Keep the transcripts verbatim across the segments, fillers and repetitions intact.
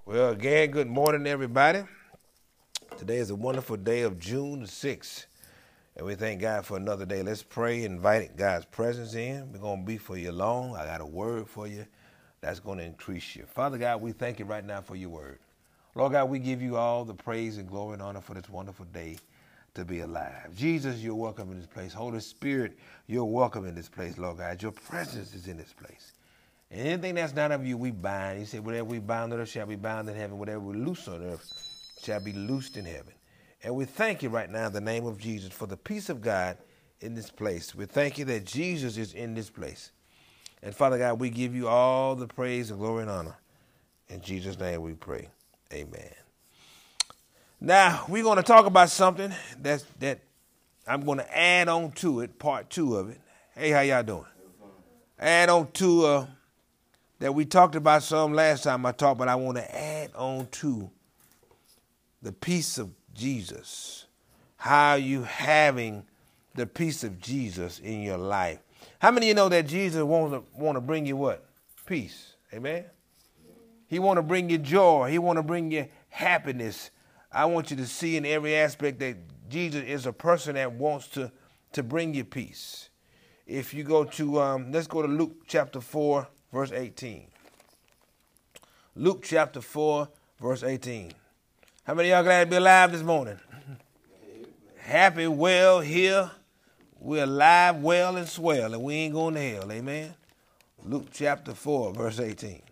Well, again, good morning, everybody. Today is a wonderful day of June the sixth, and we thank God for another day. Let's pray, invite God's presence in. We're going to be for you long. I got a word for you that's going to increase you. Father God, we thank you right now for your word. Lord God, we give you all the praise and glory and honor for this wonderful day to be alive. Jesus, you're welcome in this place. Holy Spirit, you're welcome in this place, Lord God. Your presence is in this place. And anything that's not of you, we bind. He said, whatever we bind on earth shall be bound in heaven. Whatever we loose on earth shall be loosed in heaven. And we thank you right now in the name of Jesus for the peace of God in this place. We thank you that Jesus is in this place. And Father God, we give you all the praise and glory and honor. In Jesus' name we pray. Amen. Now, we're going to talk about something that's, that I'm going to add on to it, part two of it. Hey, how y'all doing? Add on to uh, that we talked about some last time I talked, but I want to add on to the peace of Jesus. How you having the peace of Jesus in your life. How many of you know that Jesus wants to, want to bring you what? Peace. Amen? He want to bring you joy. He want to bring you happiness. I want you to see in every aspect that Jesus is a person that wants to, to bring you peace. If you go to, um, let's go to Luke chapter four, verse eighteen. Luke chapter four, verse eighteen. How many of y'all glad to be alive this morning? Happy, well, here. We're alive, well, and swell, and we ain't going to hell. Amen? Luke chapter four, verse eighteen.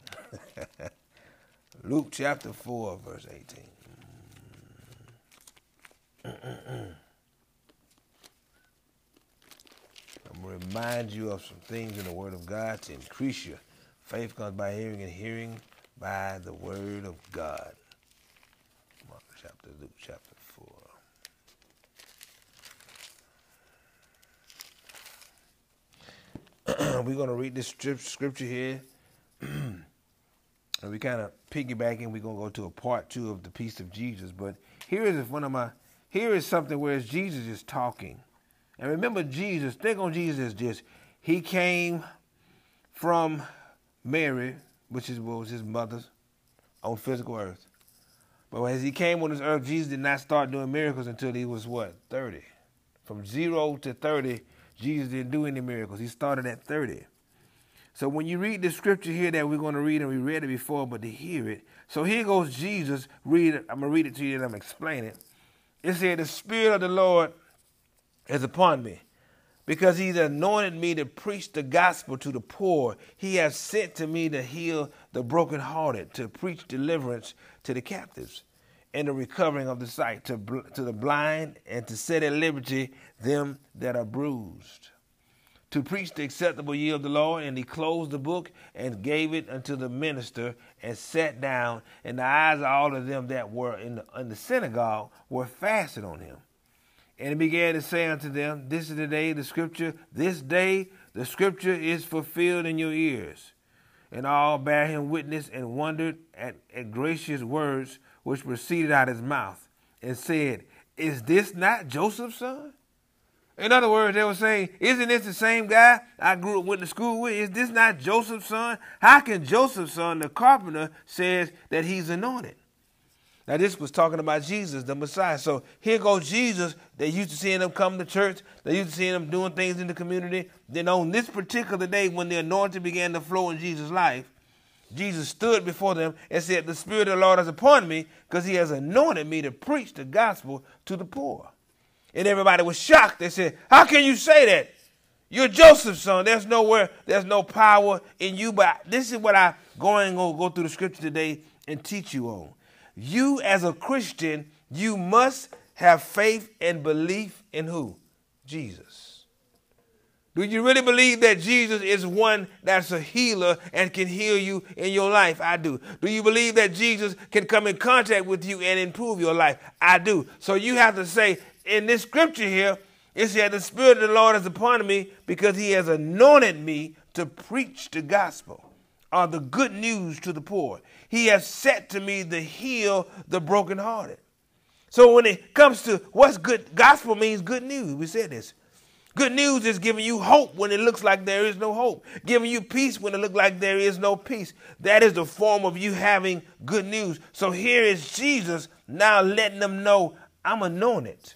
Luke chapter four, verse eighteen. I'm going to remind you of some things in the Word of God to increase your faith. Comes by hearing, and hearing by the Word of God. Mark chapter, Luke chapter four. We're going to read this scripture here. And we kind of piggybacking. We're going to go to a part two of the peace of Jesus. But here is one of my, here is something where Jesus is talking. And remember Jesus, think on Jesus as just, he came from Mary, which is, was his mother, on physical earth. But as he came on this earth, Jesus did not start doing miracles until he was what, thirty. From zero to thirty, Jesus didn't do any miracles. He started at thirty. So when you read the scripture here that we're going to read, and we read it before, but to hear it. So here goes Jesus. Read it. I'm going to read it to you and I'm going to explain it. It said, the Spirit of the Lord is upon me, because he's anointed me to preach the gospel to the poor. He has sent to me to heal the brokenhearted, to preach deliverance to the captives, and the recovering of the sight, to, to the blind, and to set at liberty them that are bruised, to preach the acceptable year of the Lord. And he closed the book and gave it unto the minister, and sat down, and the eyes of all of them that were in the, in the synagogue were fastened on him. And he began to say unto them, this is the day, the scripture, this day the scripture is fulfilled in your ears. And all bare him witness, and wondered at, at gracious words which proceeded out of his mouth, and said, is this not Joseph's son? In other words, they were saying, isn't this the same guy I grew up, went to school with? Is this not Joseph's son? How can Joseph's son, the carpenter, says that he's anointed? Now, this was talking about Jesus, the Messiah. So here goes Jesus. They used to seeing him come to church. They used to seeing him doing things in the community. Then on this particular day, when the anointing began to flow in Jesus' life, Jesus stood before them and said, the Spirit of the Lord is upon me, because he has anointed me to preach the gospel to the poor. And everybody was shocked. They said, how can you say that? You're Joseph's son. There's nowhere, there's no power in you. But this is what I'm going to go through the scripture today and teach you on. You as a Christian, you must have faith and belief in who? Jesus. Do you really believe that Jesus is one that's a healer and can heal you in your life? I do. Do you believe that Jesus can come in contact with you and improve your life? I do. So you have to say, in this scripture here, it said, the Spirit of the Lord is upon me, because he has anointed me to preach the gospel, or the good news to the poor. He has set to me to heal the brokenhearted. So when it comes to what's good, gospel means good news. We said this. Good news is giving you hope when it looks like there is no hope. Giving you peace when it looks like there is no peace. That is the form of you having good news. So here is Jesus now letting them know, I'm anointed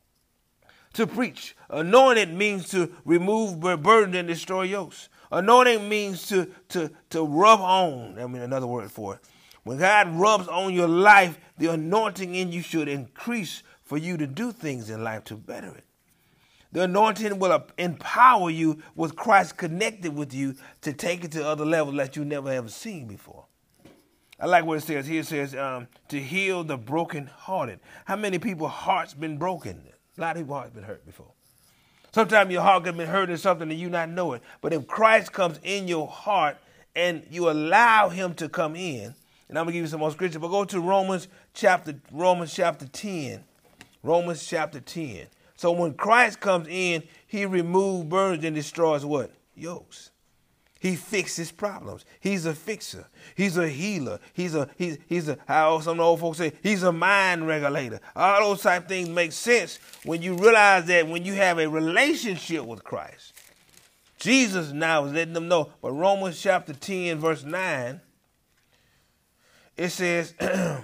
to preach. Anointed means to remove burden and destroy yokes. Anointing means to, to, to rub on. I mean, another word for it. When God rubs on your life, the anointing in you should increase for you to do things in life to better it. The anointing will empower you with Christ connected with you to take it to other levels that you never have seen before. I like what it says here. It says um, to heal the brokenhearted. How many people's hearts been broken? A lot of people's hearts been hurt before. Sometimes your heart has been hurt in something and you not know it. But if Christ comes in your heart and you allow him to come in, and I'm going to give you some more scripture, but go to Romans chapter, Romans chapter ten. Romans chapter ten. So when Christ comes in, he removes burdens and destroys what? Yokes. He fixes problems. He's a fixer. He's a healer. He's a he's he's a how some old folks say, he's a mind regulator. All those type of things make sense when you realize that when you have a relationship with Christ. Jesus now is letting them know. But Romans chapter ten, verse nine, it says,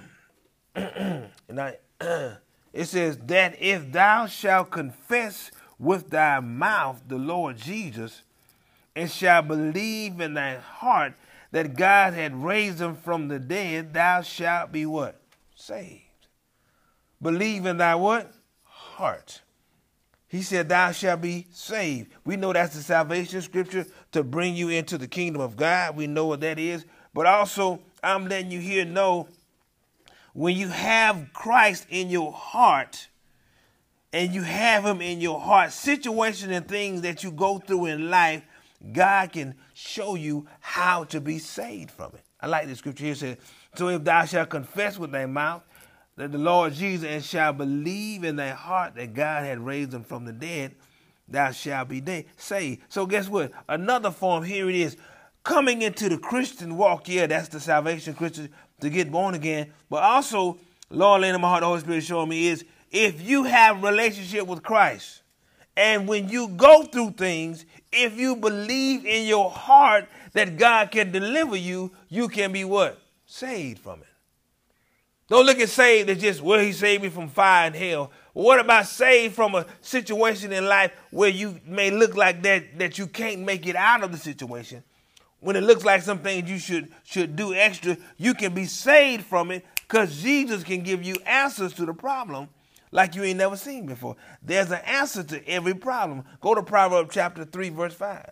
and I It says that if thou shalt confess with thy mouth the Lord Jesus, and shalt believe in thy heart that God had raised him from the dead, thou shalt be what? Saved. Believe in thy what? Heart. He said thou shalt be saved. We know that's the salvation scripture to bring you into the kingdom of God. We know what that is. But also, I'm letting you here know, when you have Christ in your heart and you have him in your heart, situations and things that you go through in life, God can show you how to be saved from it. I like the scripture here. It says, so if thou shalt confess with thy mouth that the Lord Jesus and shalt believe in thy heart that God had raised him from the dead, thou shalt be dead, saved. So guess what? Another form, here it is. Coming into the Christian walk, yeah, that's the salvation Christian, to get born again. But also, Lord laying in my heart, the Holy Spirit showing me is, if you have a relationship with Christ, and when you go through things, if you believe in your heart that God can deliver you, you can be what? Saved from it. Don't look at saved as just, well, he saved me from fire and hell. What about saved from a situation in life where you may look like that, that you can't make it out of the situation? When it looks like some things you should should do extra, you can be saved from it because Jesus can give you answers to the problem like you ain't never seen before. There's an answer to every problem. Go to Proverbs chapter three, verse five.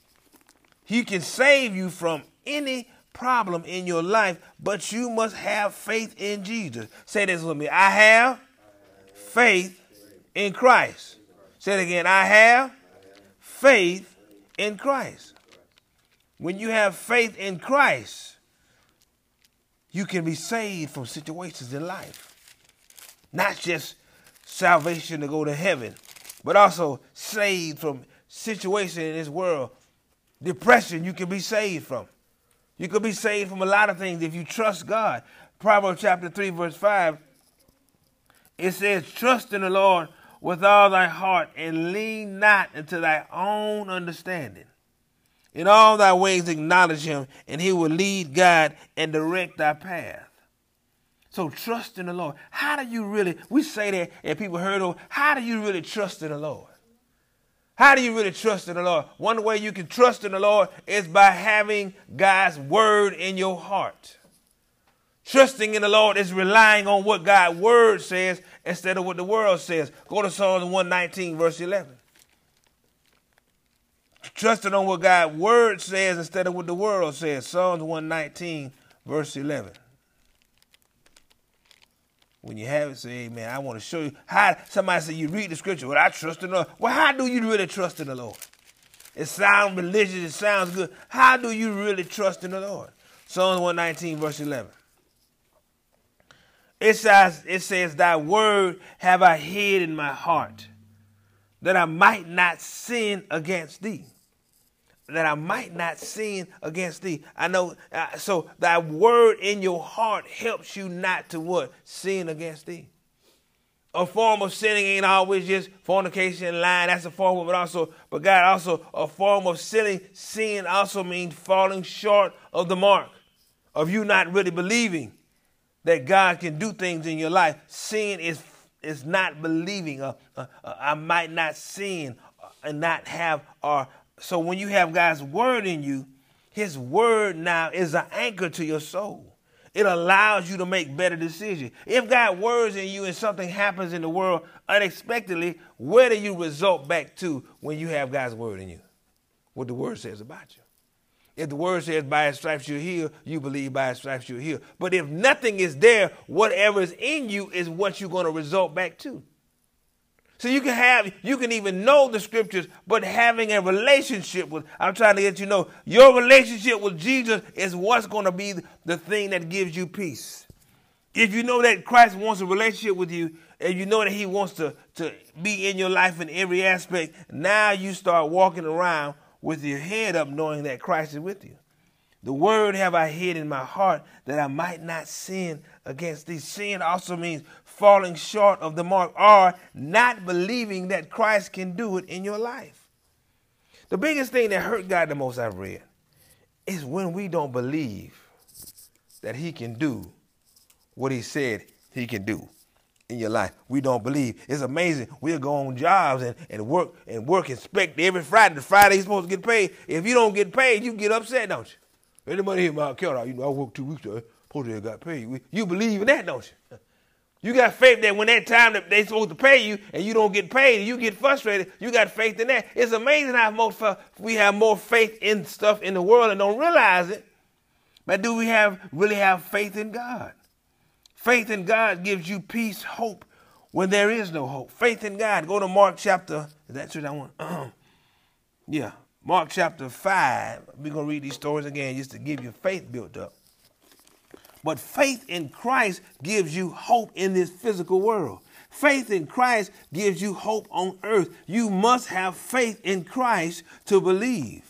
He can save you from any problem in your life, but you must have faith in Jesus. Say this with me. I have faith in Christ. Say it again. I have faith in Christ. When you have faith in Christ, you can be saved from situations in life. Not just salvation to go to heaven, but also saved from situations in this world. Depression, you can be saved from. You can be saved from a lot of things if you trust God. Proverbs chapter three, verse five, it says, trust in the Lord with all thy heart and lean not into thy own understanding. In all thy ways acknowledge him, and he will lead, guide, and direct thy path. So trust in the Lord. How do you really, we say that and people heard of, how do you really trust in the Lord? How do you really trust in the Lord? One way you can trust in the Lord is by having God's word in your heart. Trusting in the Lord is relying on what God's word says instead of what the world says. Go to Psalms one nineteen, verse eleven. Trusting on what God's word says instead of what the world says. Psalms one nineteen, verse eleven. When you have it, say, amen. I want to show you how. Somebody say, you read the scripture. Well, I trust in the Lord. Well, how do you really trust in the Lord? It sounds religious. It sounds good. How do you really trust in the Lord? Psalms one nineteen, verse eleven. It says, it says, thy word have I hid in my heart, that I might not sin against thee. That I might not sin against thee. I know, uh, so thy word in your heart helps you not to what? Sin against thee. a form of sinning ain't always just fornication and lying. That's a form of it also. But God, also a form of sinning. Sin also means falling short of the mark, of you not really believing that God can do things in your life. Sin is is not believing. Uh, uh, uh, I might not sin and not have. Or so when you have God's word in you, His word now is an anchor to your soul. It allows you to make better decisions. If God words in you and something happens in the world unexpectedly, where do you result back to when you have God's word in you? What the word says about you. If the word says by His stripes you're healed, you believe by His stripes you're healed. But if nothing is there, whatever is in you is what you're going to result back to. So you can have, you can even know the scriptures, but having a relationship with, I'm trying to let you know, your relationship with Jesus is what's going to be the thing that gives you peace. If you know that Christ wants a relationship with you, and you know that He wants to, to be in your life in every aspect, now you start walking around with your head up knowing that Christ is with you. The word have I hid in my heart that I might not sin against thee. Sin also means falling short of the mark or not believing that Christ can do it in your life. The biggest thing that hurt God the most I've read is when we don't believe that He can do what He said He can do in your life. We don't believe. It's amazing. We'll go on jobs and, and work and work inspect every Friday. The Friday you're supposed to get paid. If you don't get paid, you get upset, don't you? Anybody here in my account, you know, I worked two weeks ago, supposed to have got paid. You believe in that, don't you? You got faith that when that time that they're supposed to pay you and you don't get paid and you get frustrated, you got faith in that. It's amazing how most we have more faith in stuff in the world and don't realize it. But do we have really have faith in God? Faith in God gives you peace, hope when there is no hope. Faith in God. Go to Mark chapter, is that what I want? Yeah. Mark chapter five, we're going to read these stories again just to give you faith built up. But faith in Christ gives you hope in this physical world. Faith in Christ gives you hope on earth. You must have faith in Christ to believe.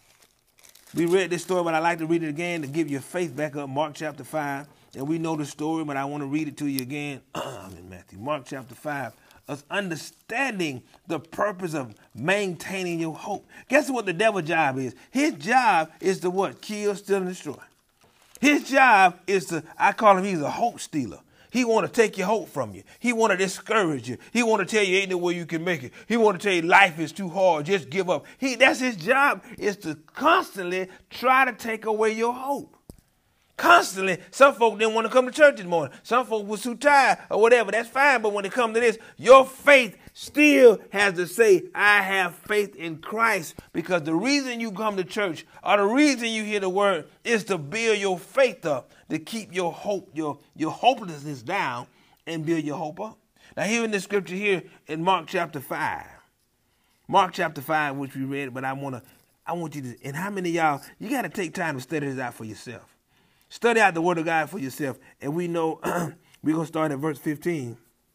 We read this story, but I like to read it again to give your faith back up. Mark chapter five, and we know the story, but I want to read it to you again. I'm in Matthew. Mark chapter five. Us understanding the purpose of maintaining your hope. Guess what the devil's job is? His job is to what? Kill, steal, and destroy. His job is to, I call him, he's a hope stealer. He want to take your hope from you. He want to discourage you. He want to tell you ain't no way you can make it. He want to tell you life is too hard, just give up. He, that's his job, is to constantly try to take away your hope. Constantly, some folk didn't want to come to church this morning. Some folk was too tired or whatever. That's fine. But when it comes to this, your faith still has to say, I have faith in Christ. Because the reason you come to church or the reason you hear the word is to build your faith up, to keep your hope, your, your hopelessness down and build your hope up. Now, here in the scripture here in Mark chapter five, Mark chapter five, which we read, but I want to, I want you to, and how many of y'all, you got to take time to study this out for yourself. Study out the word of God for yourself. And we know, we're going to start at verse fifteen.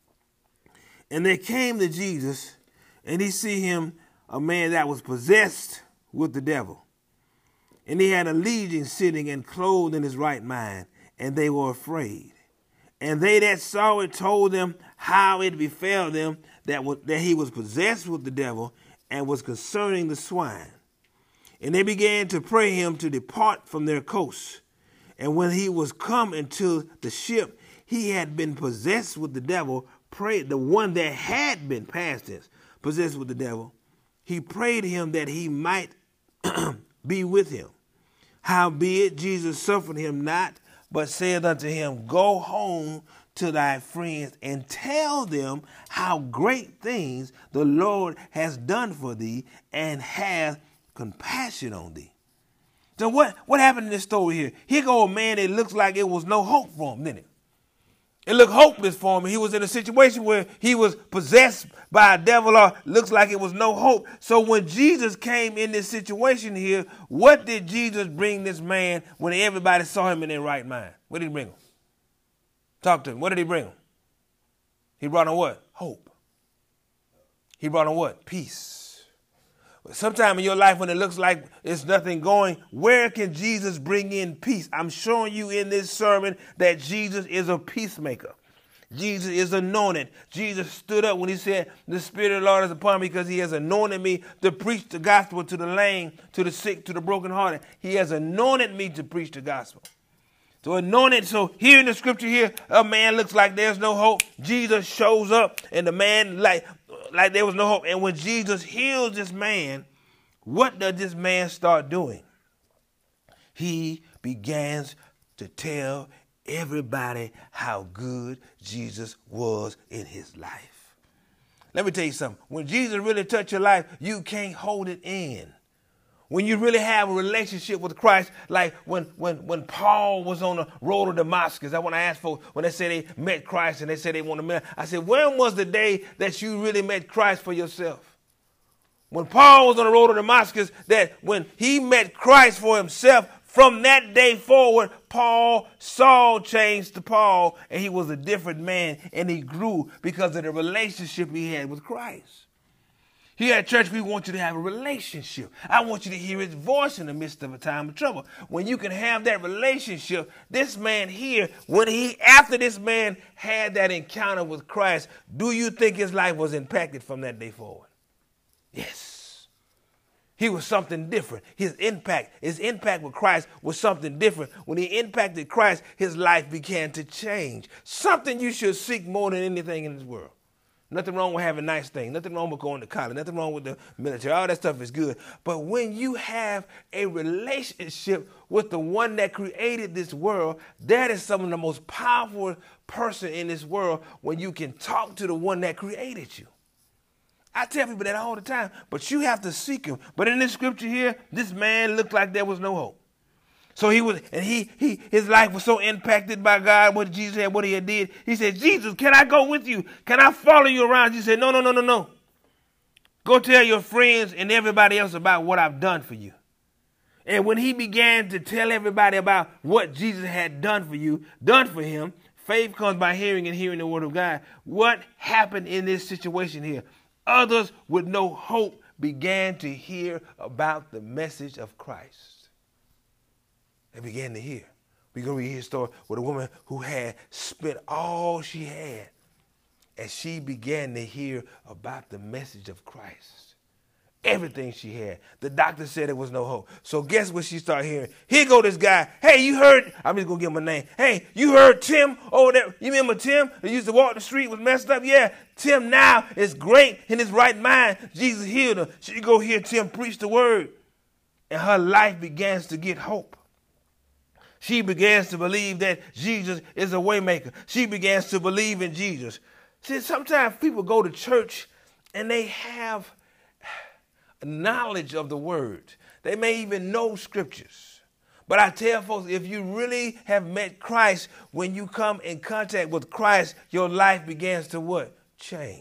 And they came to Jesus, and he see him, a man that was possessed with the devil. And he had a legion sitting and clothed in his right mind, and they were afraid. And they that saw it told them how it befell them that, was, that he was possessed with the devil and was concerning the swine. And they began to pray him to depart from their coasts. And when he was come into the ship, he had been possessed with the devil, prayed, the one that had been past tense, possessed with the devil. He prayed him that he might be with him. Howbeit Jesus suffered him not, but said unto him, Go home to thy friends and tell them how great things the Lord has done for thee and hath compassion on thee. So what, what happened in this story here? Here go a man that looks like it was no hope for him, didn't it? It looked hopeless for him. He was in a situation where he was possessed by a devil, or looks like it was no hope. So when Jesus came in this situation here, what did Jesus bring this man when everybody saw him in their right mind? What did he bring him? Talk to him. What did he bring him? He brought him what? Hope. He brought him what? Peace. Sometime in your life when it looks like there's nothing going, where can Jesus bring in peace? I'm showing you in this sermon that Jesus is a peacemaker. Jesus is anointed. Jesus stood up when he said, the Spirit of the Lord is upon me because he has anointed me to preach the gospel to the lame, to the sick, to the brokenhearted. He has anointed me to preach the gospel. So anointed. So here in the scripture here, a man looks like there's no hope. Jesus shows up and the man like, like there was no hope. And when Jesus heals this man, what does this man start doing? He begins to tell everybody how good Jesus was in his life. Let me tell you something. When Jesus really touched your life, you can't hold it in. When you really have a relationship with Christ, like when when when Paul was on the road to Damascus, that's when I asked for, when they said they met Christ and they said they want to meet, I said, when was the day that you really met Christ for yourself? When Paul was on the road to Damascus, that when he met Christ for himself, from that day forward, Paul, Saul changed to Paul, and he was a different man, and he grew because of the relationship he had with Christ. Here at church, we want you to have a relationship. I want you to hear his voice in the midst of a time of trouble. When you can have that relationship, this man here, when he, after this man had that encounter with Christ, do you think his life was impacted from that day forward? Yes. He was something different. His impact, his impact with Christ was something different. When he impacted Christ, his life began to change. Something you should seek more than anything in this world. Nothing wrong with having nice things. Nothing wrong with going to college. Nothing wrong with the military. All that stuff is good. But when you have a relationship with the one that created this world, that is some of the most powerful person in this world when you can talk to the one that created you. I tell people that all the time, but you have to seek him. But in this scripture here, this man looked like there was no hope. So he was, and he, he, his life was so impacted by God, what Jesus had, what he had did. He said, Jesus, can I go with you? Can I follow you around? Jesus said, no, no, no, no, no. Go tell your friends and everybody else about what I've done for you. And when he began to tell everybody about what Jesus had done for you, done for him, faith comes by hearing and hearing the word of God. What happened in this situation here? Others with no hope began to hear about the message of Christ. They began to hear. We're going to read his story with a woman who had spent all she had, and she began to hear about the message of Christ. Everything she had. The doctor said there was no hope. So guess what she started hearing? Here go this guy. Hey, you heard, I'm just going to give him a name. Hey, you heard Tim over there? You remember Tim that used to walk the street, was messed up? Yeah, Tim now is great in his right mind. Jesus healed her. She go hear Tim preach the word. And her life begins to get hope. She begins to believe that Jesus is a way maker. She begins to believe in Jesus. See, sometimes people go to church and they have knowledge of the word. They may even know scriptures. But I tell folks, if you really have met Christ, when you come in contact with Christ, your life begins to what? Change.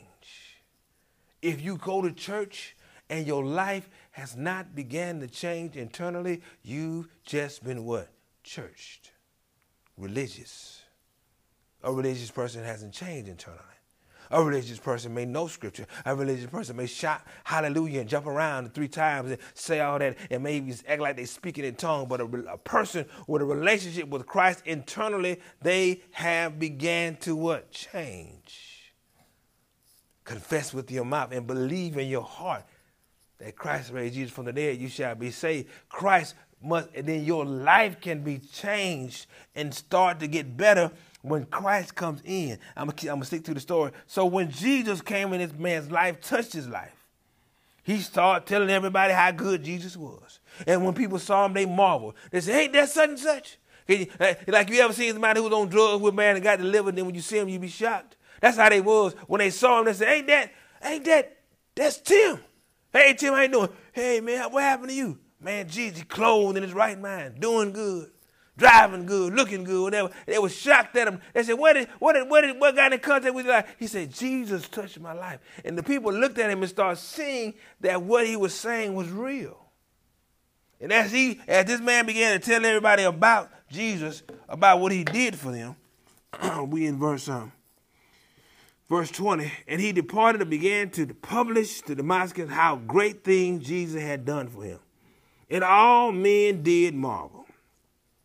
If you go to church and your life has not began to change internally, you've just been what? Churched. Religious. A religious person hasn't changed internally. A religious person may know scripture. A religious person may shout hallelujah and jump around three times and say all that and maybe act like they're speaking in tongues. But a, a person with a relationship with Christ internally, they have began to what? Change. Confess with your mouth and believe in your heart that Christ raised Jesus from the dead, you shall be saved. Christ must, and then your life can be changed and start to get better when Christ comes in. I'm going to stick to the story. So when Jesus came in this man's life, touched his life, he started telling everybody how good Jesus was. And when people saw him, they marveled. They said, ain't that such and such? Like you ever seen somebody who was on drugs with man and got delivered, and then when you see him, you be shocked. That's how they was. When they saw him, they said, ain't that, ain't that, that's Tim. Hey, Tim, how you doing? Hey, man, what happened to you? Man, Jesus, clothed in his right mind, doing good. Driving good, looking good, whatever. They were shocked at him. They said, what did, what did, what did, what got in contact with your life? He said, Jesus touched my life. And the people looked at him and started seeing that what he was saying was real. And as he, as this man began to tell everybody about Jesus, about what he did for them, we in verse, um, verse twenty, and he departed and began to publish to Damascus how great things Jesus had done for him. And all men did marvel.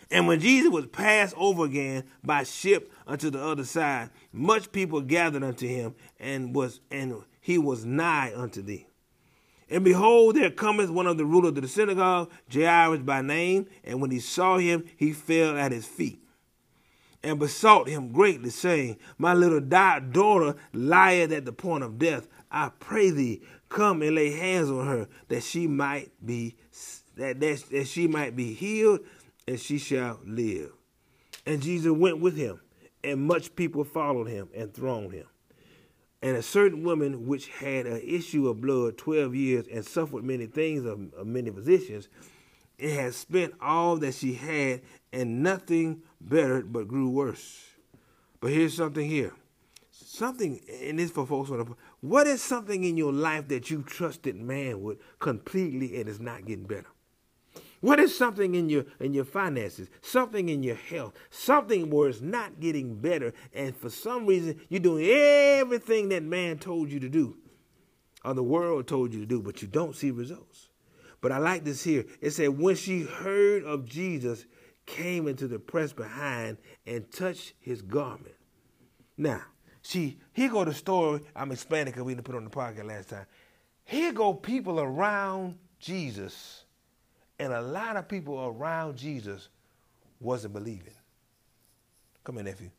And when Jesus was passed over again by ship unto the other side, much people gathered unto him, and was and he was nigh unto thee. And behold, there cometh one of the rulers of the synagogue, Jairus by name, and when he saw him, he fell at his feet, and besought him greatly, saying, My little daughter lieth at the point of death. I pray thee, come and lay hands on her, that she might be that, that, that she might be healed, and she shall live. And Jesus went with him, and much people followed him and thronged him. And a certain woman which had an issue of blood twelve years and suffered many things of, of many physicians, and had spent all that she had, and nothing bettered but grew worse. But here's something here. Something, and this for folks, what is something in your life that you trusted man with completely and is not getting better? What is something in your in your finances, something in your health, something where it's not getting better, and for some reason you're doing everything that man told you to do, or the world told you to do, but you don't see results? But I like this here. It said, when she heard of Jesus, came into the press behind and touched his garment. Now, she here go the story. I'm explaining because we didn't put it on the podcast last time. Here go people around Jesus. And a lot of people around Jesus wasn't believing. Come here, nephew.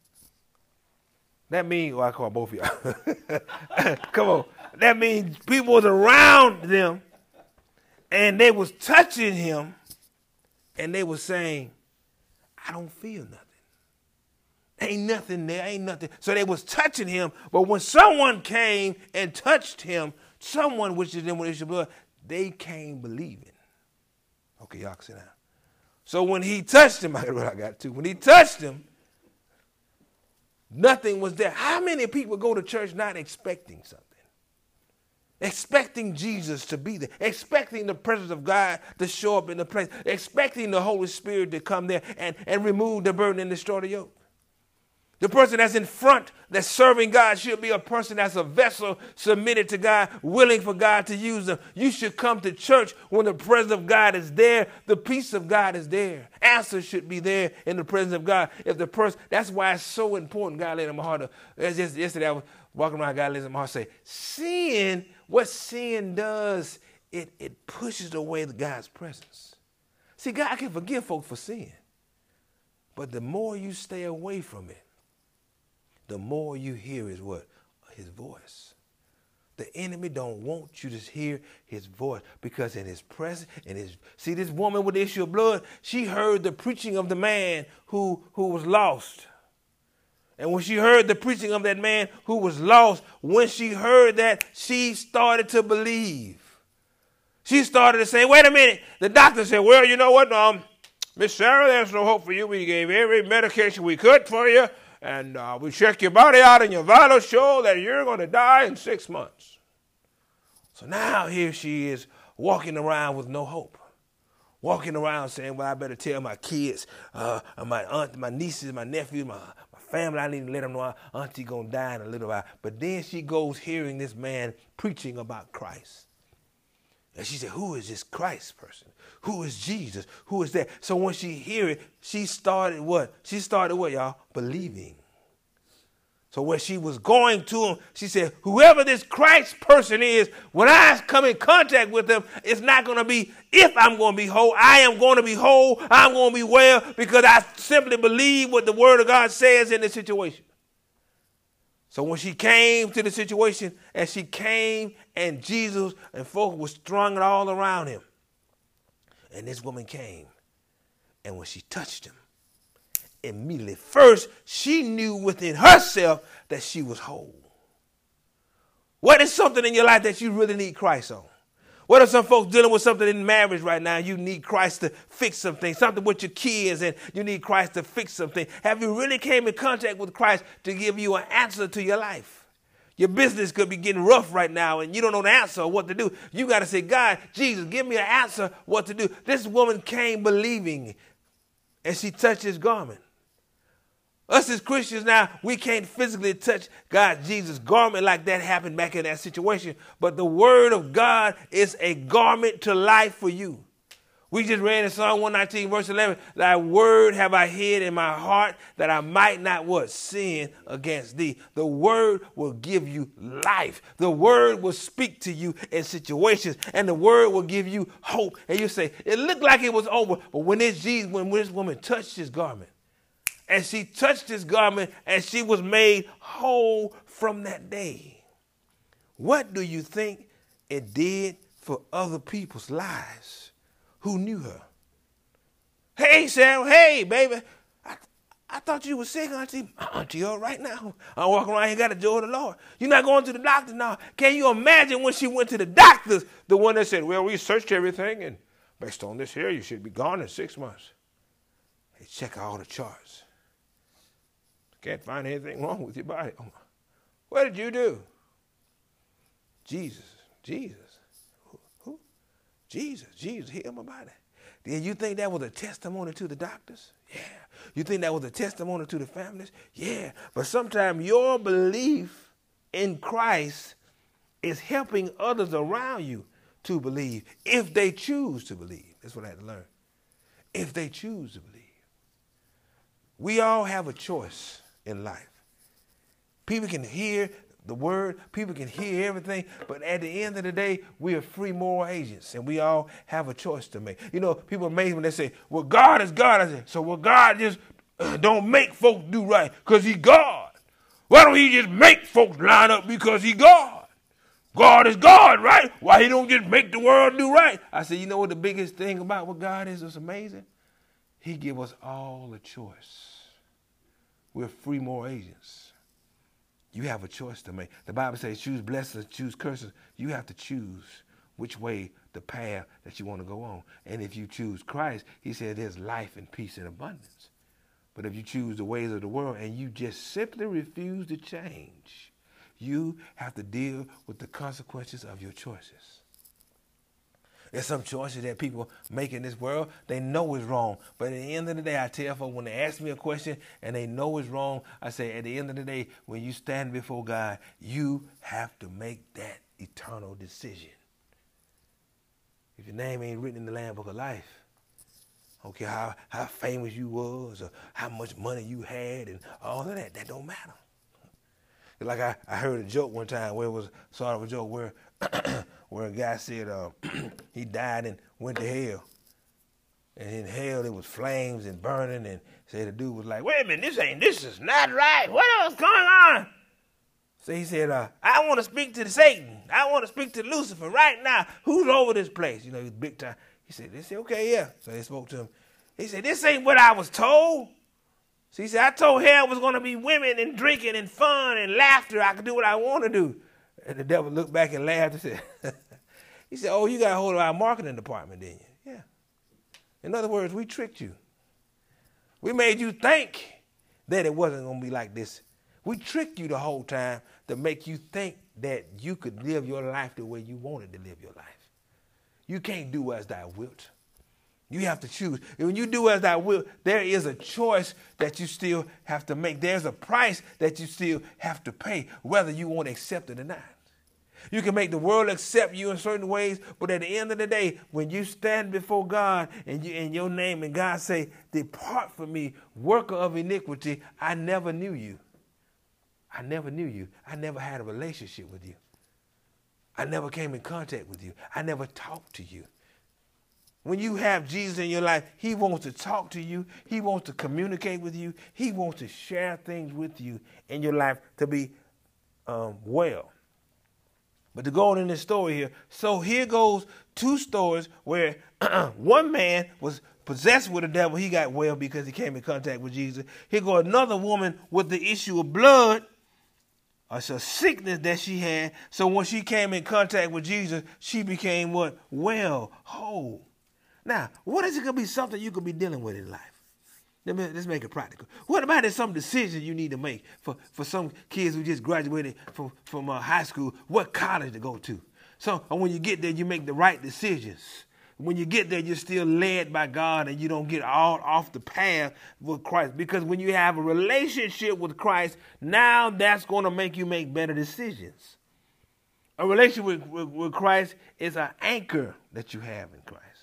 That means, well, I call both of y'all. Come on. That means people was around them, and they was touching him, and they was saying, I don't feel nothing. Ain't nothing there, ain't nothing. So they was touching him, but when someone came and touched him, someone which is in with issue of blood, they came believing. Okay, y'all can sit down. So when he touched him, I got what I got too. When he touched him, nothing was there. How many people go to church not expecting something? Expecting Jesus to be there. Expecting the presence of God to show up in the place. Expecting the Holy Spirit to come there and, and remove the burden and destroy the yoke. The person that's in front, that's serving God, should be a person that's a vessel submitted to God, willing for God to use them. You should come to church when the presence of God is there. The peace of God is there. Answers should be there in the presence of God. If the person, that's why it's so important. God laid in my heart. It's just yesterday I was walking around. God laid in my heart. Say, sin. What sin does, it it pushes away the God's presence. See, God can forgive folk for sin, but the more you stay away from it, the more you hear his what? His voice. The enemy don't want you to hear his voice, because in his presence, in his see this woman with the issue of blood, she heard the preaching of the man who, who was lost. And when she heard the preaching of that man who was lost, when she heard that, she started to believe. She started to say, wait a minute. The doctor said, well, you know what, um, Miss Sarah, there's no hope for you. We gave every medication we could for you. And uh, we check your body out, and your vitals show that you're going to die in six months. So now here she is walking around with no hope. Walking around saying, well, I better tell my kids, uh, my aunt, my nieces, my nephews, my, my family, I need to let them know auntie going to die in a little while. But then she goes hearing this man preaching about Christ. And she said, who is this Christ person? Who is Jesus? Who is that? So when she hear it, she started what? She started what, y'all? Believing. So when she was going to him, she said, whoever this Christ person is, when I come in contact with them, it's not going to be if I'm going to be whole. I am going to be whole. I'm going to be well, because I simply believe what the word of God says in this situation. So when she came to the situation, and she came, and Jesus and folk was strung all around him. And this woman came, and when she touched him, immediately, first, she knew within herself that she was whole. What is something in your life that you really need Christ on? What are some folks dealing with something in marriage right now? You need Christ to fix something, something with your kids, and you need Christ to fix something. Have you really came in contact with Christ to give you an answer to your life? Your business could be getting rough right now, and you don't know the answer or what to do. You got to say, God, Jesus, give me an answer what to do. This woman came believing, and she touched his garment. Us as Christians now, we can't physically touch God, Jesus' garment like that happened back in that situation. But the word of God is a garment to life for you. We just read in Psalm one nineteen, verse eleven, thy word have I hid in my heart that I might not what? Sin against thee. The word will give you life. The word will speak to you in situations, and the word will give you hope. And you say, it looked like it was over, but when this Jesus, when this woman touched his garment, and she touched his garment, and she was made whole from that day. What do you think it did for other people's lives who knew her? Hey, Sarah, hey, baby, I, I thought you were sick, Auntie. Auntie, all right now? I'm walking around here, got the joy of the Lord. You're not going to the doctor now. Can you imagine when she went to the doctors, the one that said, well, we searched everything, and based on this here, you should be gone in six months. They check all the charts. Can't find anything wrong with your body. What did you do? Jesus, Jesus. Who? Jesus, Jesus healed my body. Did you think that was a testimony to the doctors? Yeah. You think that was a testimony to the families? Yeah. But sometimes your belief in Christ is helping others around you to believe if they choose to believe. That's what I had to learn. If they choose to believe. We all have a choice in life. People can hear the word, people can hear everything, but at the end of the day, we are free moral agents, and we all have a choice to make. You know, people amaze when they say, well, God is God. I say, so well, God just uh, don't make folks do right because he God. Why don't he just make folks line up because he God? God is God, right? Why he don't just make the world do right? I said, you know what the biggest thing about what God is that's amazing? He give us all a choice. We're free moral agents. You have a choice to make. The Bible says choose blessings, choose curses. You have to choose which way, the path that you want to go on. And if you choose Christ, he said there's life and peace and abundance. But if you choose the ways of the world and you just simply refuse to change, you have to deal with the consequences of your choices. There's some choices that people make in this world, they know is wrong. But at the end of the day, I tell folks when they ask me a question and they know it's wrong, I say at the end of the day, when you stand before God, you have to make that eternal decision. If your name ain't written in the Lamb Book of Life, I don't care how, how famous you was or how much money you had and all of that, that don't matter. Like I, I heard a joke one time where it was sort of a joke where where a guy said uh, he died and went to hell. And in hell there was flames and burning, and said the dude was like, wait a minute, this ain't, this is not right. What else going on? So he said, uh, I want to speak to the Satan. I want to speak to Lucifer right now. Who's over this place? You know, he was big time. He said, they said, okay, yeah. So they spoke to him. He said, this ain't what I was told. So he said, I told hell was going to be women and drinking and fun and laughter. I could do what I want to do. And the devil looked back and laughed and said, he said, oh, you got a hold of our marketing department, didn't you? Yeah. In other words, we tricked you. We made you think that it wasn't going to be like this. We tricked you the whole time to make you think that you could live your life the way you wanted to live your life. You can't do as thou wilt. You have to choose. And when you do as thou wilt, there is a choice that you still have to make. There's a price that you still have to pay, whether you want to accept it or not. You can make the world accept you in certain ways, but at the end of the day, when you stand before God and you in your name and God say, depart from me, worker of iniquity, I never knew you. I never knew you. I never had a relationship with you. I never came in contact with you. I never talked to you. When you have Jesus in your life, he wants to talk to you. He wants to communicate with you. He wants to share things with you in your life to be um, well. But to go on in this story here, so here goes two stories where one man was possessed with the devil. He got well because he came in contact with Jesus. Here goes another woman with the issue of blood. It's a sickness that she had. So when she came in contact with Jesus, she became what? Well, whole. Now, what is it going to be something you could be dealing with in life? Let's make it practical. What about there's some decisions you need to make for, for some kids who just graduated from, from uh, high school, what college to go to? So when you get there, you make the right decisions. When you get there, you're still led by God and you don't get all off the path with Christ. Because when you have a relationship with Christ, now that's going to make you make better decisions. A relationship with, with, with Christ is an anchor that you have in Christ.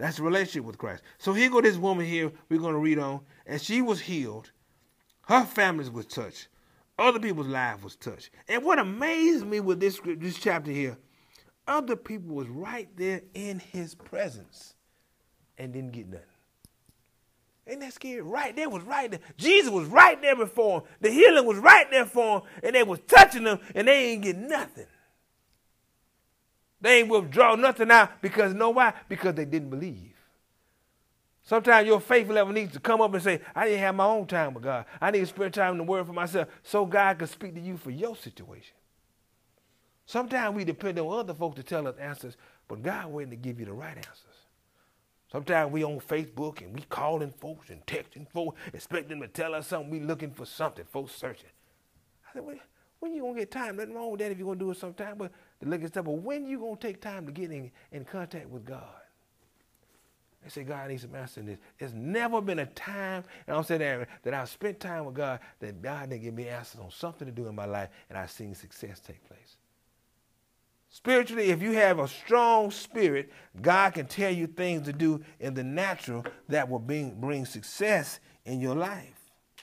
That's the relationship with Christ. So here go this woman here we're going to read on. And she was healed. Her family was touched. Other people's lives was touched. And what amazed me with this, this chapter here, other people was right there in his presence and didn't get nothing. Ain't that scary? Right there was right there. Jesus was right there before him. The healing was right there for him. And they was touching them and they ain't get nothing. They ain't withdraw nothing out because, you know why? Because they didn't believe. Sometimes your faith level needs to come up and say, I didn't have my own time with God. I need to spend time in the Word for myself so God can speak to you for your situation. Sometimes we depend on other folks to tell us answers, but God waiting to give you the right answers. Sometimes we on Facebook and we calling folks and texting folks, expect them to tell us something. We looking for something, folks searching. I said, well, when you going to get time? Nothing wrong with that if you're going to do it sometime, but to look at stuff. But when you going to take time to get in, in contact with God? They say, God, I need some answers in this. There's never been a time, and I'm saying that, that I've spent time with God, that God didn't give me answers on something to do in my life, and I've seen success take place. Spiritually, if you have a strong spirit, God can tell you things to do in the natural that will bring, bring success in your life.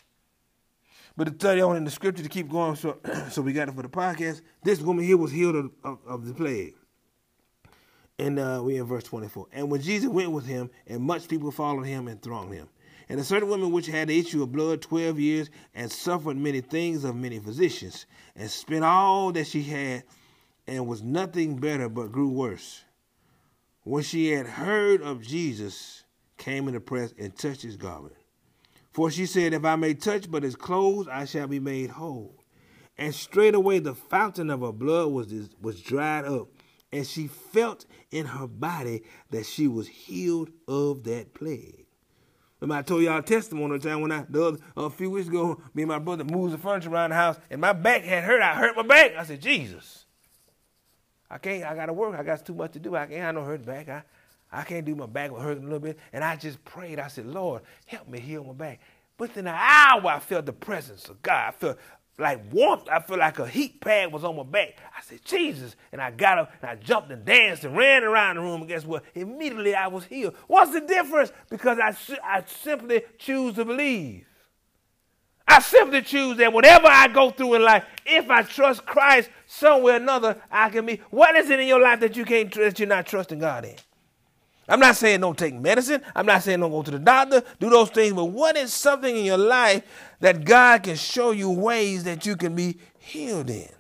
But to study on in the scripture to keep going, so, so we got it for the podcast. This woman here was healed of, of, of the plague. And uh, we in verse twenty-four. And when Jesus went with him, and much people followed him and thronged him. And a certain woman which had the issue of blood twelve years, and suffered many things of many physicians, and spent all that she had, and was nothing better, but grew worse. When she had heard of Jesus, came in the press and touched his garment. For she said, if I may touch but his clothes, I shall be made whole. And straightway the fountain of her blood was, was dried up, and she felt in her body that she was healed of that plague. Remember I told y'all a testimony one time when I, the other, a few weeks ago, me and my brother moved the furniture around the house, and my back had hurt. I hurt my back. I said, Jesus, I can't, I got to work. I got too much to do. I can't have no hurt back. I, I can't do my back with hurting a little bit. And I just prayed. I said, Lord, help me heal my back. Within an hour, I felt the presence of God. I felt like warmth. I felt like a heat pad was on my back. I said, Jesus. And I got up and I jumped and danced and ran around the room. And guess what? Immediately I was healed. What's the difference? Because I, I simply choose to believe. I simply choose that whatever I go through in life, if I trust Christ somewhere or another, I can be. What is it in your life that you can't that you're not trusting God in? I'm not saying don't take medicine. I'm not saying don't go to the doctor, do those things. But what is something in your life that God can show you ways that you can be healed in?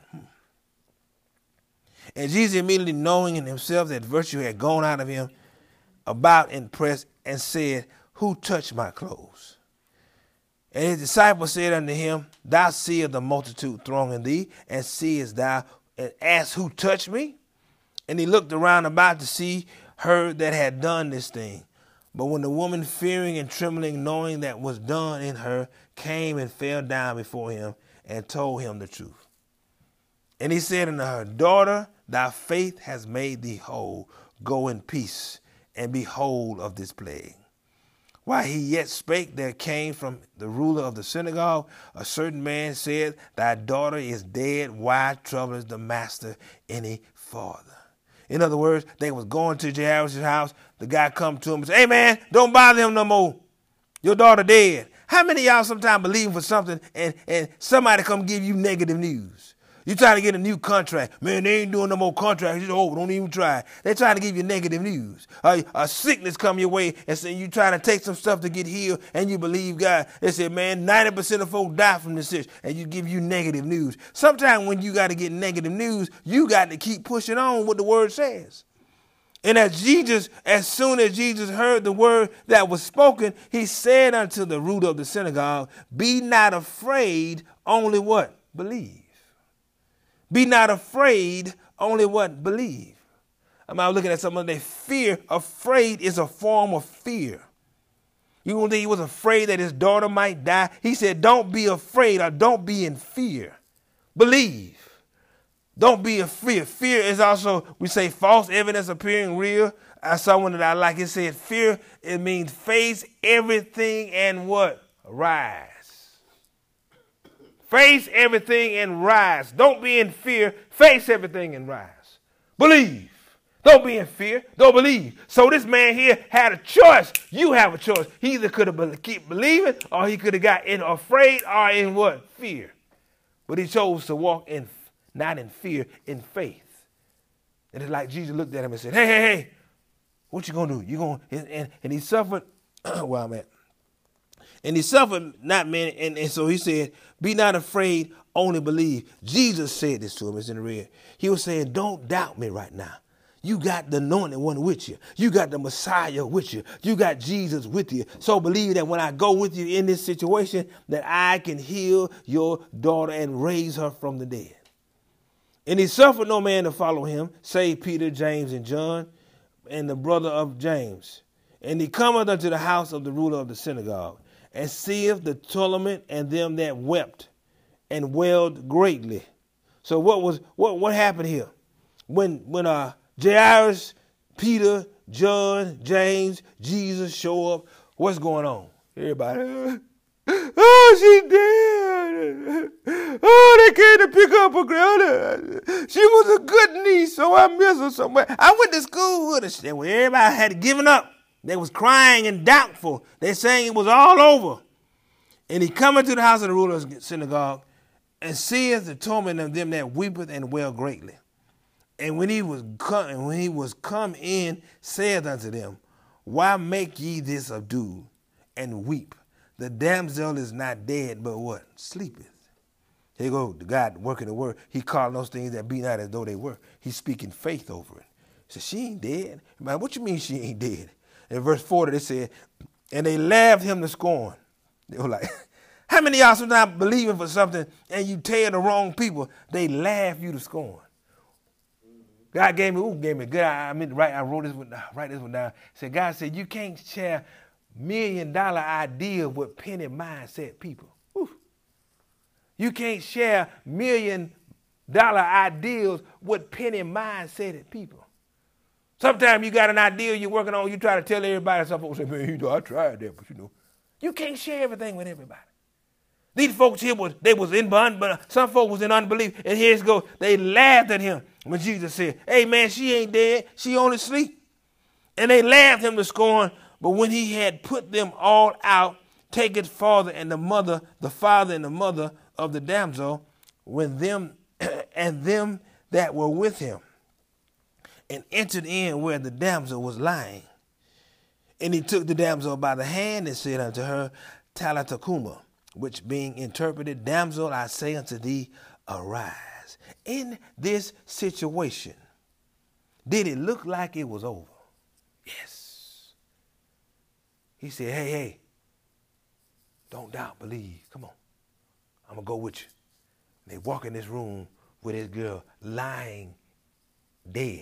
And Jesus, immediately knowing in himself that virtue had gone out of him, about and pressed, and said, who touched my clothes? And his disciples said unto him, thou seest the multitude thronging thee, and seest thou, and asked, who touched me? And he looked around about to see her that had done this thing. But when the woman, fearing and trembling, knowing that was done in her, came and fell down before him, and told him the truth. And he said unto her, daughter, thy faith has made thee whole. Go in peace, and be whole of this plague. While he yet spake, there came from the ruler of the synagogue a certain man, said, thy daughter is dead. Why troublest the master any farther? In other words, they was going to Jairus' house. The guy come to him and say, hey, man, don't bother him no more. Your daughter dead. How many of y'all sometimes believe for something and, and somebody come give you negative news? You try to get a new contract. Man, they ain't doing no more contracts. It's over. Don't even try. They try to give you negative news. Uh, a sickness come your way and say you try to take some stuff to get healed and you believe God. They say, man, ninety percent of folks die from this situation, and you give you negative news. Sometimes when you got to get negative news, you got to keep pushing on what the word says. And as Jesus, as soon as Jesus heard the word that was spoken, he said unto the ruler of the synagogue, be not afraid, only what? Believe. Be not afraid, only what? Believe. I'm not looking at something like fear. Afraid is a form of fear. You don't think he was afraid that his daughter might die? He said, don't be afraid or don't be in fear. Believe. Don't be in fear. Fear is also, we say, false evidence appearing real. I saw one that I like. It said fear, it means face everything and what? Rise. Face everything and rise. Don't be in fear. Face everything and rise. Believe. Don't be in fear. Don't believe. So this man here had a choice. You have a choice. He either could have keep believing or he could have got in afraid or in what? Fear. But he chose to walk in, not in fear, in faith. And it's like Jesus looked at him and said, hey, hey, hey, what you going to do? You going and, and, and he suffered where I'm at. And he suffered not many. And, and so he said, be not afraid, only believe. Jesus said this to him. It's in the red. He was saying, don't doubt me right now. You got the anointed one with you. You got the Messiah with you. You got Jesus with you. So believe that when I go with you in this situation, that I can heal your daughter and raise her from the dead. And he suffered no man to follow him, save Peter, James, and John, and the brother of James. And he cometh unto the house of the ruler of the synagogue, and seeth the tumult and them that wept and wailed greatly. So what was what what happened here? When when uh Jairus, Peter, John, James, Jesus show up, what's going on? Everybody, oh, she dead. Oh, they came to pick up her girl. She was a good niece, so I miss her so much. I went to school with her. Everybody had given up. They was crying and doubtful. They saying it was all over. And he cometh to the house of the ruler of the synagogue, and seeth the torment of them that weepeth and wail greatly. And when he was come, and when he was come in, saith unto them, why make ye this ado and weep? The damsel is not dead, but what? Sleepeth. Here you go, the God working the word. He called those things that be not as though they were. He's speaking faith over it. He said, she ain't dead. Man, what you mean she ain't dead? In verse forty, they said, and they laughed him to scorn. They were like, how many of y'all sometimes believing for something and you tell the wrong people, they laugh you to scorn? God gave me, ooh, gave me good. I, I mean, right. I wrote this one, write this one down. Said God said you can't share million dollar ideas with penny mindset people. Ooh. You can't share million dollar ideas with penny mindset people. Sometimes you got an idea you're working on, you try to tell everybody. Some folks say, man, you know, I tried that, but you know, you can't share everything with everybody. These folks here, was they was in bond, but some folks was in unbelief. And here's go, they laughed at him when Jesus said, hey, man, she ain't dead. She only asleep. And they laughed him to scorn. But when he had put them all out, taketh father and the mother, the father and the mother of the damsel, when them and them that were with him, and entered in where the damsel was lying. And he took the damsel by the hand and said unto her, Talitha cumi, which being interpreted, damsel, I say unto thee, arise. In this situation, did it look like it was over? Yes. He said, hey, hey, don't doubt, believe. Come on. I'm going to go with you. And they walk in this room with this girl lying dead.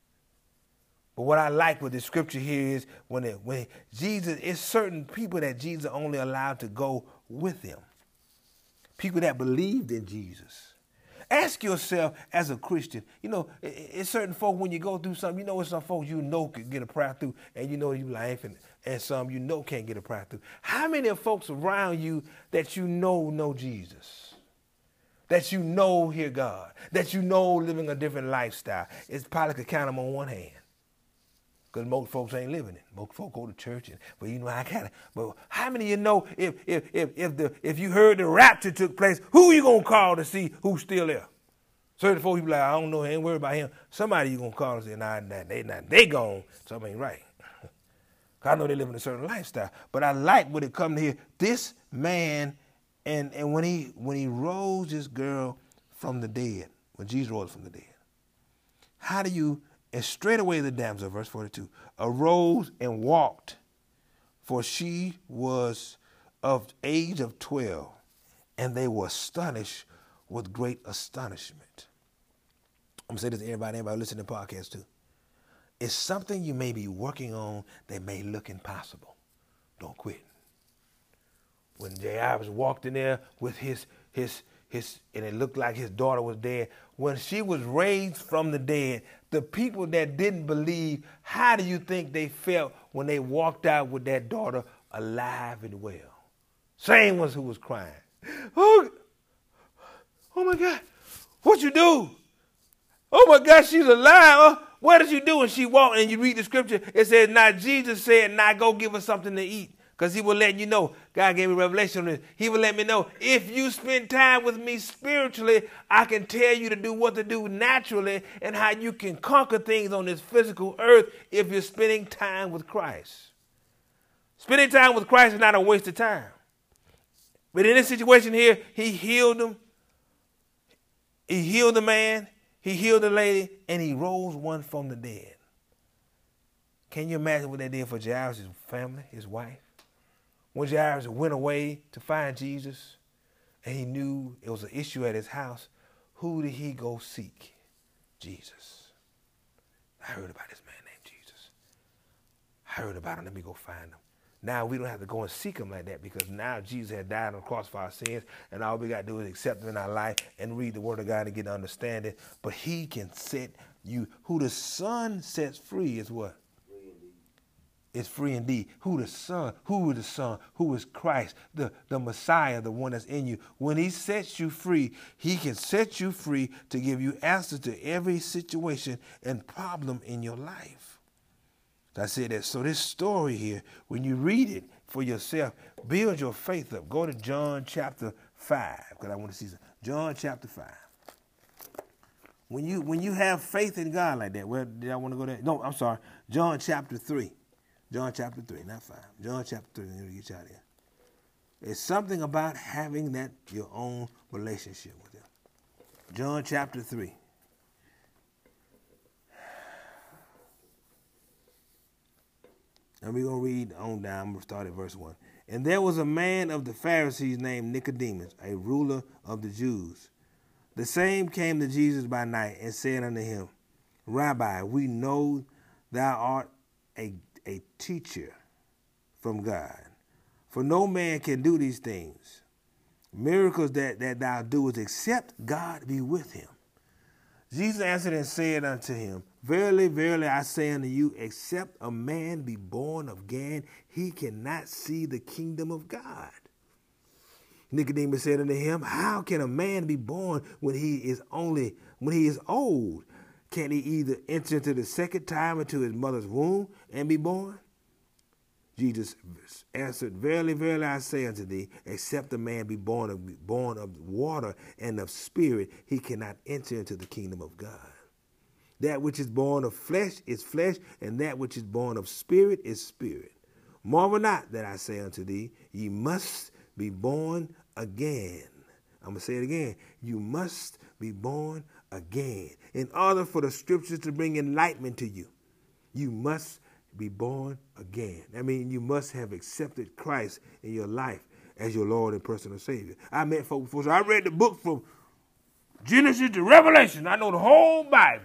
But what I like with the scripture here is when it, when Jesus, it's certain people that Jesus only allowed to go with him. People that believed in Jesus. Ask yourself as a Christian, you know, it's certain folks when you go through something, you know it's some folks you know can get a prayer through, and you know you like, and, and some you know can't get a prayer through. How many of folks around you that you know know Jesus? That you know hear God? That you know living a different lifestyle? It's probably could count them on one hand. Because most folks ain't living it. Most folks go to church, and but you know I got it. But how many of you know if if if if the if you heard the rapture took place, who you gonna call to see who's still there? Certain folks you be like, I don't know, I ain't worried about him. Somebody you gonna call and say, nah, nah, they not they gone. Something ain't right. I know they live in a certain lifestyle. But I like when it come to here, this man, and and when he when he rose this girl from the dead, when Jesus rose from the dead, how do you? And straightway the damsel, verse forty-two, arose and walked, for she was of age of twelve, and they were astonished with great astonishment. I'm going to say this to everybody, everybody listening to the podcast too. It's something you may be working on that may look impossible. Don't quit. When Jairus walked in there with his, his, his, and it looked like his daughter was dead, when she was raised from the dead, the people that didn't believe, how do you think they felt when they walked out with that daughter alive and well? Same ones who was crying. Oh, oh my God, what you do? Oh my God, she's alive. Oh, What did you do? And she walked, and you read the scripture. It says, now Jesus said, now go give her something to eat. Because he will let you know. God gave me revelation on this. He will let me know. If you spend time with me spiritually, I can tell you to do what to do naturally and how you can conquer things on this physical earth if you're spending time with Christ. Spending time with Christ is not a waste of time. But in this situation here, he healed them. He healed the man. He healed the lady. And he rose one from the dead. Can you imagine what they did for Jairus' family, his wife? When Jairus went away to find Jesus, and he knew it was an issue at his house, who did he go seek? Jesus. I heard about this man named Jesus. I heard about him. Let me go find him. Now we don't have to go and seek him like that because now Jesus had died on the cross for our sins, and all we got to do is accept him in our life and read the word of God and get understanding. But he can set you. Who the Son sets free is what? Is free indeed. Who the Son, who is the Son, who is Christ, the, the Messiah, the one that's in you. When he sets you free, he can set you free to give you answers to every situation and problem in your life. I said that. So this story here, when you read it for yourself, build your faith up. Go to John chapter five, because I want to see some. John chapter five. When you when you have faith in God like that, where did I want to go there? No, I'm sorry. John chapter three. John chapter three, not five. John chapter three, let me get you out of here. It's something about having that your own relationship with him. John chapter three. And we're going to read on down. I'm going to start at verse one. And there was a man of the Pharisees named Nicodemus, a ruler of the Jews. The same came to Jesus by night and said unto him, Rabbi, we know thou art a, a teacher from God. For no man can do these things, miracles that, that thou doest, except God be with him. Jesus answered and said unto him, Verily, verily, I say unto you, except a man be born again, he cannot see the kingdom of God. Nicodemus said unto him, How can a man be born when he is only when he is old? Can he either enter into the second time into his mother's womb and be born? Jesus answered, Verily, verily, I say unto thee, except a man be born of born of water and of spirit, he cannot enter into the kingdom of God. That which is born of flesh is flesh, and that which is born of spirit is spirit. Marvel not that I say unto thee, ye must be born again. I'm going to say it again. You must be born again. In order for the scriptures to bring enlightenment to you, you must be born again. I mean, you must have accepted Christ in your life as your Lord and personal Savior. I met folks before, so I read the book from Genesis to Revelation. I know the whole Bible.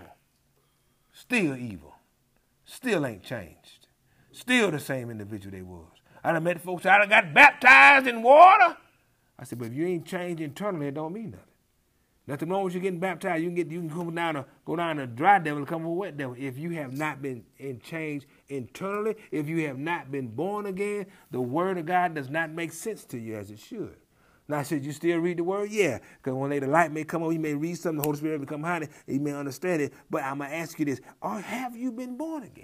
Still evil. Still ain't changed. Still the same individual they was. I done met folks, I done got baptized in water. I said, but if you ain't changed internally, it don't mean nothing. Nothing wrong with you getting baptized. You can get, you can come down a, go down a dry devil and come a wet devil. If you have not been in changed internally, if you have not been born again, the word of God does not make sense to you as it should. Now, should you still read the word? Yeah, because one day the light may come on, you may read something, the Holy Spirit will come behind it, and you may understand it. But I'm going to ask you this, or have you been born again?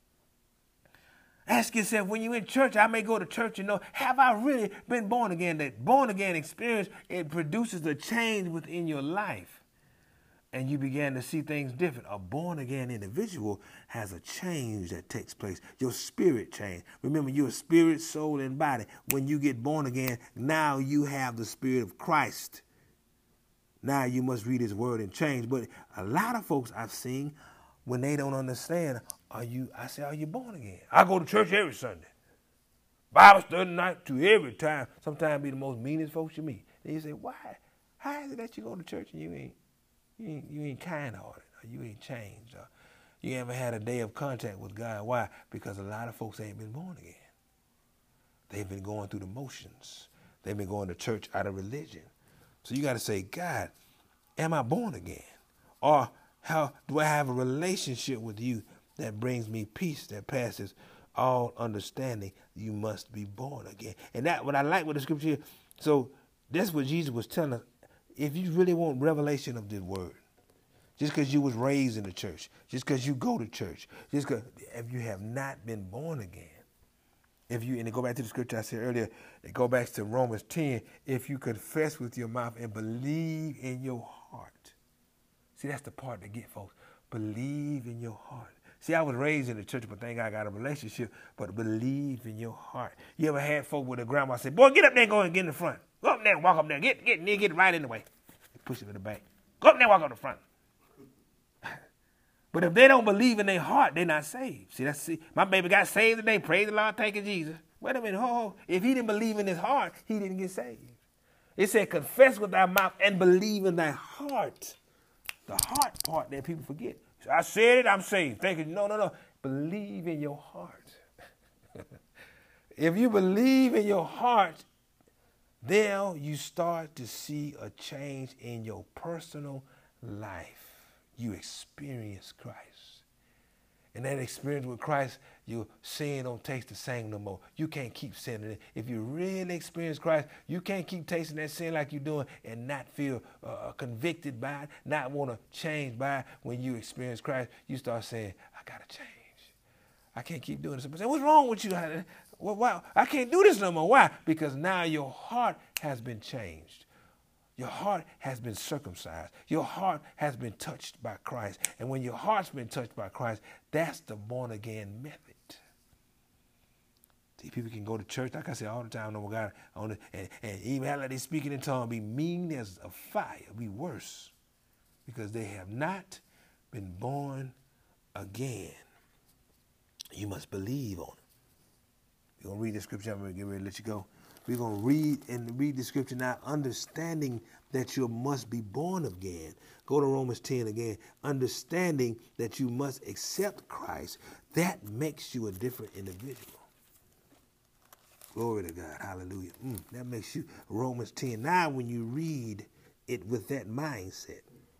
Ask yourself, when you're in church, I may go to church and know, have I really been born again? That born again experience, it produces a change within your life. And you began to see things different. A born again individual has a change that takes place. Your spirit change. Remember, you're a spirit, soul, and body. When you get born again, now you have the Spirit of Christ. Now you must read his word and change. But a lot of folks I've seen, when they don't understand, are you, I say, are you born again? I go to church every Sunday. Bible study night to every time. Sometimes be the most meanest folks you meet. And you say, why? How is it that you go to church and you ain't, you ain't, you ain't kind-hearted, or you ain't changed, or you haven't had a day of contact with God? Why? Because a lot of folks ain't been born again. They've been going through the motions. They've been going to church out of religion. So you got to say, God, am I born again? Or how do I have a relationship with you that brings me peace that passes all understanding? You must be born again. And that, what I like with the scripture here, so that's what Jesus was telling us. If you really want revelation of this word, just because you was raised in the church, just because you go to church, just because if you have not been born again. If you, and to go back to the scripture I said earlier, it go back to Romans ten, if you confess with your mouth and believe in your heart. See, that's the part that get folks. Believe in your heart. See, I was raised in the church, but thank God I got a relationship, but believe in your heart. You ever had folk with a grandma say, boy, get up there and go and get in the front. Go up there and walk up there. Get, get, get, get right in the way. Push it in the back. Go up there and walk up the front. But if they don't believe in their heart, they're not saved. See, that's see, my baby got saved today. Praise the Lord, thank you, Jesus. Wait a minute, ho, ho. If he didn't believe in his heart, he didn't get saved. It said, confess with thy mouth and believe in thy heart. The heart part that people forget. So I said it, I'm saved. Thank you. No, no, no. Believe in your heart. If you believe in your heart, then you start to see a change in your personal life. You experience Christ. And that experience with Christ, your sin don't taste the same no more. You can't keep sinning. If you really experience Christ, you can't keep tasting that sin like you're doing and not feel uh, convicted by it, not want to change by it. When you experience Christ, you start saying, I got to change. I can't keep doing this. But say, what's wrong with you? Well, why? I can't do this no more. Why? Because now your heart has been changed. Your heart has been circumcised. Your heart has been touched by Christ. And when your heart's been touched by Christ, that's the born-again method. See, people can go to church, like I say all the time, no God, on the, and, and even have like they speaking in tongues, be mean as a fire, be worse, because they have not been born again. You must believe on it. We're going to read the scripture. I'm going to get ready to let you go. We're going to read and read the scripture now, understanding that you must be born again. Go to Romans ten again. Understanding that you must accept Christ. That makes you a different individual. Glory to God. Hallelujah. Mm, that makes you Romans ten. Now when you read it with that mindset,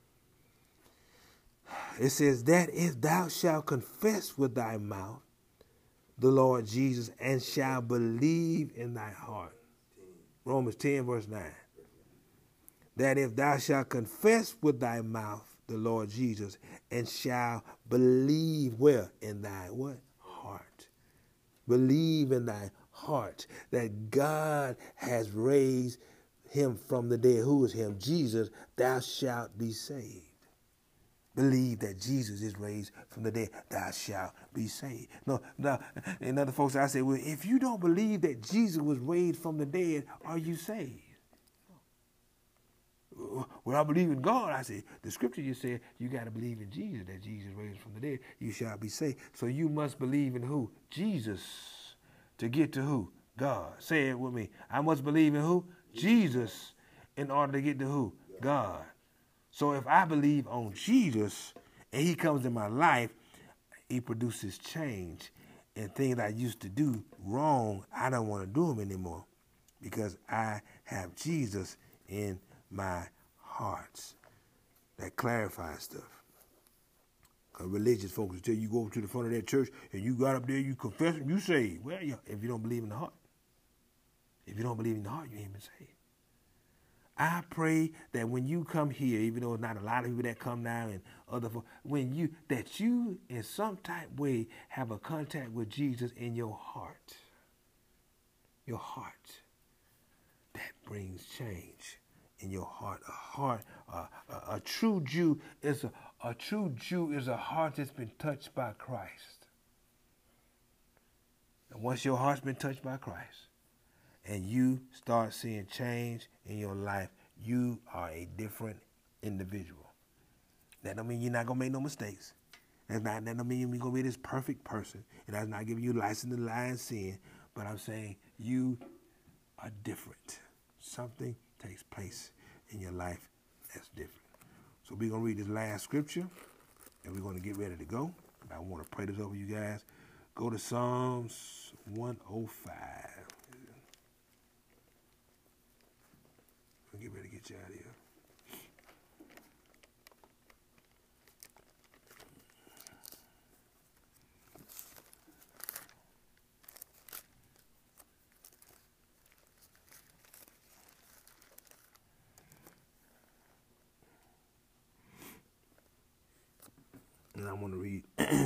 it says that if thou shalt confess with thy mouth the Lord Jesus and shall believe in thy heart. Romans ten verse nine. That if thou shalt confess with thy mouth the Lord Jesus and shall believe where? In thy what? Heart. Believe in thy heart that God has raised him from the dead. Who is him? Jesus. Thou shalt be saved. Believe that Jesus is raised from the dead, thou shalt be saved. No, no, and other folks, I say, well, if you don't believe that Jesus was raised from the dead, are you saved? Well, I believe in God. I say, the scripture you said, you got to believe in Jesus, that Jesus raised from the dead, you shall be saved. So you must believe in who? Jesus, to get to who? God. Say it with me. I must believe in who? Jesus, in order to get to who? God. So if I believe on Jesus and he comes in my life, he produces change. And things I used to do wrong, I don't want to do them anymore because I have Jesus in my heart. That clarifies stuff. Because religious folks tell you, you go over to the front of that church and you got up there, you confess, you saved. Well, yeah, if you don't believe in the heart. If you don't believe in the heart, you ain't been saved. I pray that when you come here, even though it's not a lot of people that come now and other folks, when you, that you in some type way have a contact with Jesus in your heart. Your heart. That brings change in your heart. A heart, uh, a, a true Jew is a, a true Jew is a heart that's been touched by Christ. And once your heart's been touched by Christ, and you start seeing change in your life, you are a different individual. That don't mean you're not going to make no mistakes. That's not, that don't mean you're going to be this perfect person. And that's not giving you license to lie and sin. But I'm saying you are different. Something takes place in your life that's different. So we're going to read this last scripture, and we're going to get ready to go. I want to pray this over you guys. Go to Psalms one oh five. I'll get ready to get you out of here. And I'm going to read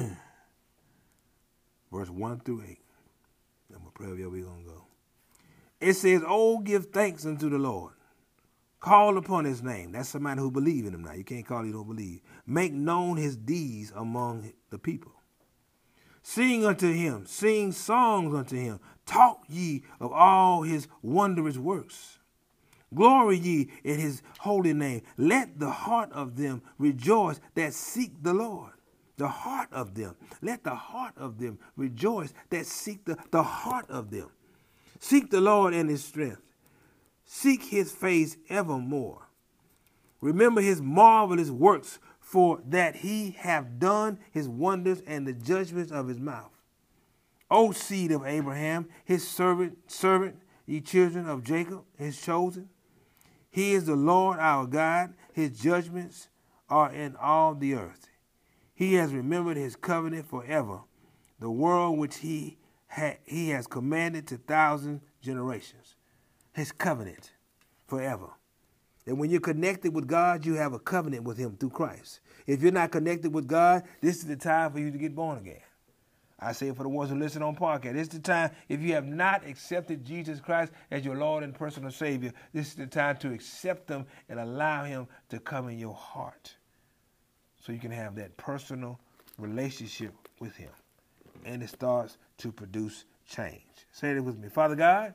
verse one through eight. I'm going to pray where we're going to go. It says, "Oh, give thanks unto the Lord. Call upon his name." That's somebody who believes in him now. You can't call you don't believe. "Make known his deeds among the people. Sing unto him. Sing songs unto him. Talk ye of all his wondrous works. Glory ye in his holy name. Let the heart of them rejoice that seek the Lord." The heart of them. Let the heart of them rejoice that seek the, the heart of them. Seek the Lord and his strength. Seek his face evermore. Remember his marvelous works, for that he hath done his wonders and the judgments of his mouth. O seed of Abraham, his servant, servant, ye children of Jacob, his chosen. He is the Lord our God. His judgments are in all the earth. He has remembered his covenant forever, the world which he ha- he has commanded to thousand generations. His covenant forever. And when you're connected with God, you have a covenant with him through Christ. If you're not connected with God, this is the time for you to get born again. I say it for the ones who listen on podcast. This is the time, if you have not accepted Jesus Christ as your Lord and personal Savior, this is the time to accept him and allow him to come in your heart so you can have that personal relationship with him. And it starts to produce change. Say it with me. Father God,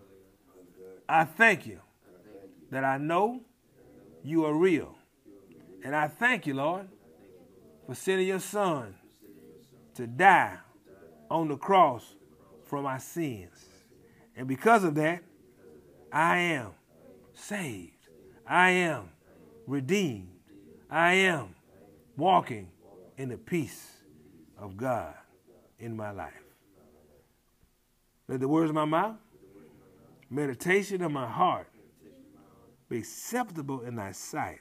I thank you that I know you are real. And I thank you, Lord, for sending your son to die on the cross for my sins. And because of that, I am saved. I am redeemed. I am walking in the peace of God in my life. Let the words of my mouth, meditation of my heart, be acceptable in thy sight.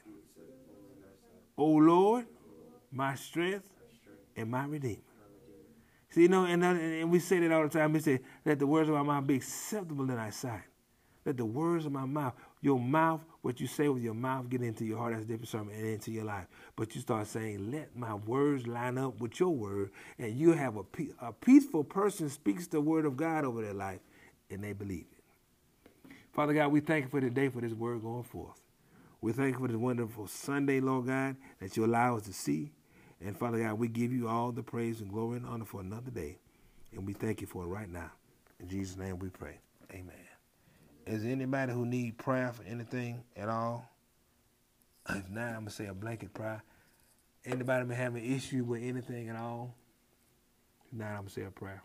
O Lord, my strength and my redeemer. See, you know, and, and we say that all the time. We say, let the words of my mouth be acceptable in thy sight. Let the words of my mouth, your mouth, what you say with your mouth, get into your heart. That's a different sermon, and into your life. But you start saying, let my words line up with your word, and you have a, a peaceful person speaks the word of God over their life, and they believe it. Father God, we thank you for today, for this word going forth. We thank you for this wonderful Sunday, Lord God, that you allow us to see. And Father God, we give you all the praise and glory and honor for another day. And we thank you for it right now. In Jesus' name we pray. Amen. Is there anybody who need prayer for anything at all? If not, I'm going to say a blanket prayer. Anybody may have an issue with anything at all? If not, I'm going to say a prayer.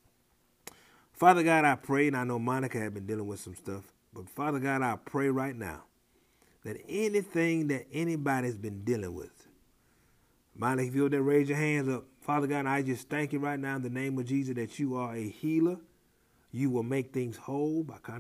Father God, I pray, and I know Monica has been dealing with some stuff, but Father God, I pray right now that anything that anybody's been dealing with, Monica, if you're there, raise your hands up. Father God, I just thank you right now in the name of Jesus that you are a healer. You will make things whole. I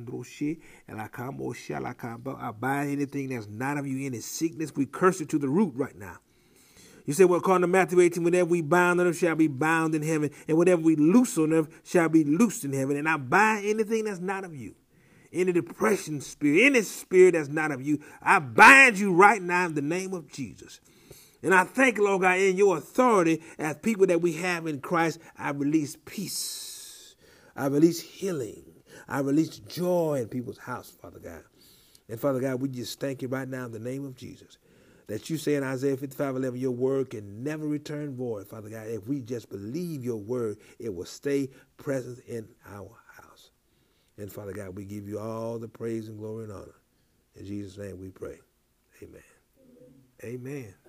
bind anything that's not of you, any sickness. We curse it to the root right now. You said, well, according to Matthew eighteen, whatever we bind on earth shall be bound in heaven, and whatever we loose on earth shall be loosed in heaven. And I bind anything that's not of you. Any depression spirit, any spirit that's not of you, I bind you right now in the name of Jesus. And I thank you, Lord God, in your authority as people that we have in Christ, I release peace. I release healing. I release joy in people's house, Father God. And Father God, we just thank you right now in the name of Jesus that you say in Isaiah fifty-five eleven, your word can never return void, Father God. If we just believe your word, it will stay present in our house. And Father God, we give you all the praise and glory and honor. In Jesus' name we pray. Amen. Amen. Amen.